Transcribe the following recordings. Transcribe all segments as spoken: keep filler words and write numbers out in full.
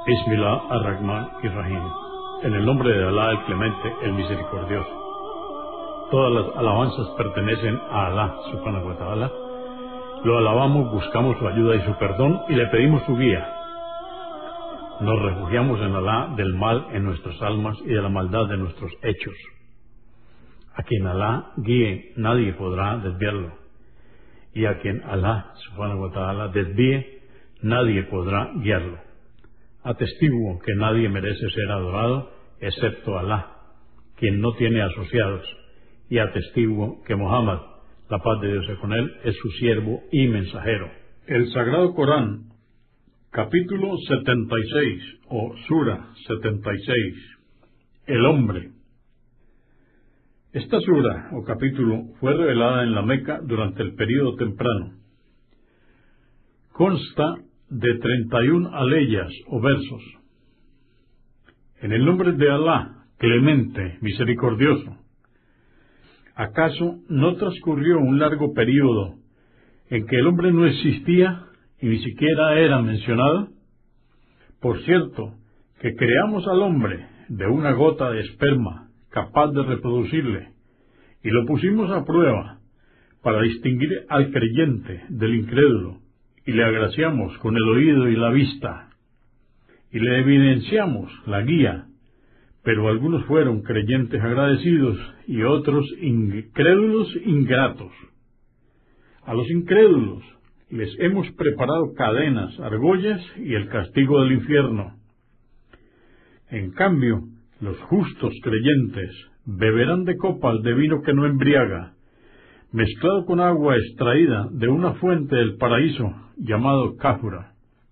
Bismillah ar-Rahman ir-Rahim. En el nombre de Alá, el Clemente, el Misericordioso. Todas las alabanzas pertenecen a Alá, subhanahu wa ta'ala. Lo alabamos, buscamos su ayuda y su perdón y le pedimos su guía. Nos refugiamos en Alá del mal en nuestras almas y de la maldad de nuestros hechos. A quien Alá guíe, nadie podrá desviarlo. Y a quien Alá, subhanahu wa ta'ala, desvíe, nadie podrá guiarlo. Atestiguo que nadie merece ser adorado excepto Alá, quien no tiene asociados, y atestiguo que Muhammad, la paz de Dios sea con él, es su siervo y mensajero. El Sagrado Corán, capítulo setenta y seis, o Sura setenta y seis, el hombre. Esta sura, o capítulo, fue revelada en la Meca durante el período temprano. Consta de treinta y una aleyas o versos. En el nombre de Alá, clemente, misericordioso. ¿Acaso no transcurrió un largo período en que el hombre no existía y ni siquiera era mencionado? Por cierto, que creamos al hombre de una gota de esperma capaz de reproducirle, y lo pusimos a prueba para distinguir al creyente del incrédulo, y le agraciamos con el oído y la vista, y le evidenciamos la guía, pero algunos fueron creyentes agradecidos y otros incrédulos ingratos. A los incrédulos les hemos preparado cadenas, argollas y el castigo del infierno. En cambio, los justos creyentes beberán de copas de vino que no embriaga, mezclado con agua extraída de una fuente del paraíso llamado Cáfura,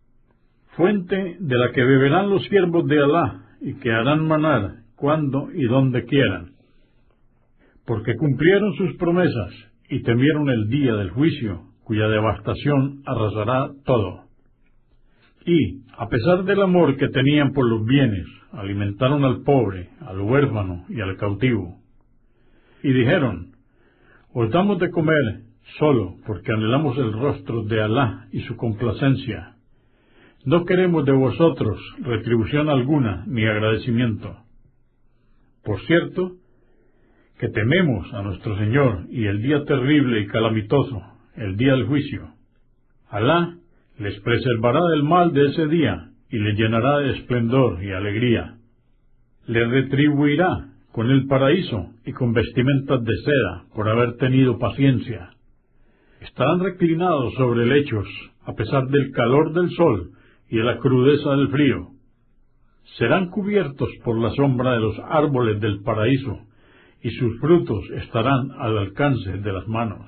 fuente de la que beberán los siervos de Alá y que harán manar cuando y donde quieran, porque cumplieron sus promesas y temieron el día del juicio, cuya devastación arrasará todo. Y, a pesar del amor que tenían por los bienes, alimentaron al pobre, al huérfano y al cautivo. Y dijeron: os damos de comer solo porque anhelamos el rostro de Alá y su complacencia. No queremos de vosotros retribución alguna ni agradecimiento. Por cierto, que tememos a nuestro Señor y el día terrible y calamitoso, el día del juicio. Alá les preservará del mal de ese día y les llenará de esplendor y alegría. Les retribuirá con el paraíso y con vestimentas de seda por haber tenido paciencia. Estarán reclinados sobre lechos a pesar del calor del sol y de la crudeza del frío. Serán cubiertos por la sombra de los árboles del paraíso y sus frutos estarán al alcance de las manos.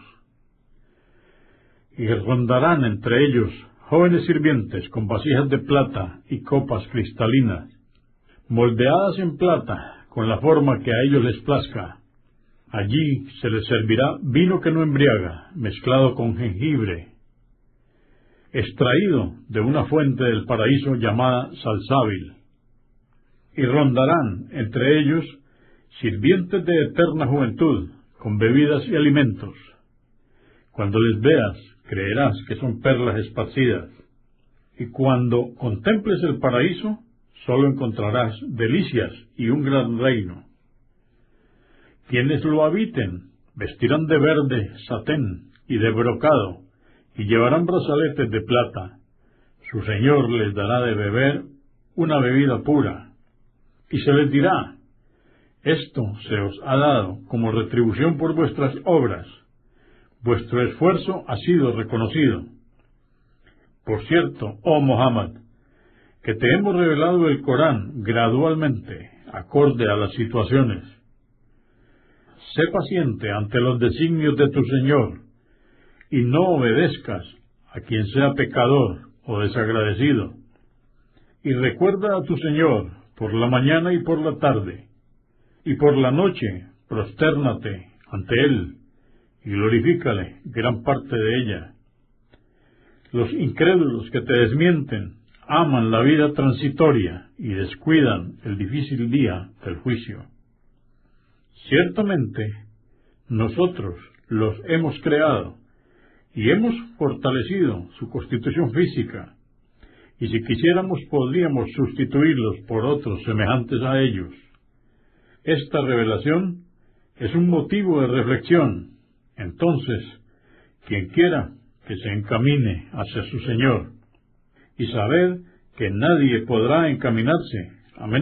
Y rondarán entre ellos jóvenes sirvientes con vasijas de plata y copas cristalinas, moldeadas en plata con la forma que a ellos les plazca. Allí se les servirá vino que no embriaga, mezclado con jengibre, extraído de una fuente del paraíso llamada salsábil. Y rondarán entre ellos sirvientes de eterna juventud, con bebidas y alimentos. Cuando les veas, creerás que son perlas esparcidas, y cuando contemples el paraíso, solo encontrarás delicias y un gran reino. Quienes lo habiten vestirán de verde satén y de brocado, y llevarán brazaletes de plata. Su Señor les dará de beber una bebida pura, y se les dirá: esto se os ha dado como retribución por vuestras obras. Vuestro esfuerzo ha sido reconocido. Por cierto, oh Muhammad, que te hemos revelado el Corán gradualmente, acorde a las situaciones. Sé paciente ante los designios de tu Señor, y no obedezcas a quien sea pecador o desagradecido. Y recuerda a tu Señor por la mañana y por la tarde, y por la noche prostérnate ante Él, y glorifícale gran parte de ella. Los incrédulos que te desmienten aman la vida transitoria y descuidan el difícil día del juicio. Ciertamente, nosotros los hemos creado y hemos fortalecido su constitución física, y si quisiéramos podríamos sustituirlos por otros semejantes a ellos. Esta revelación es un motivo de reflexión. Entonces, quien quiera que se encamine hacia su Señor, y saber que nadie podrá encaminarse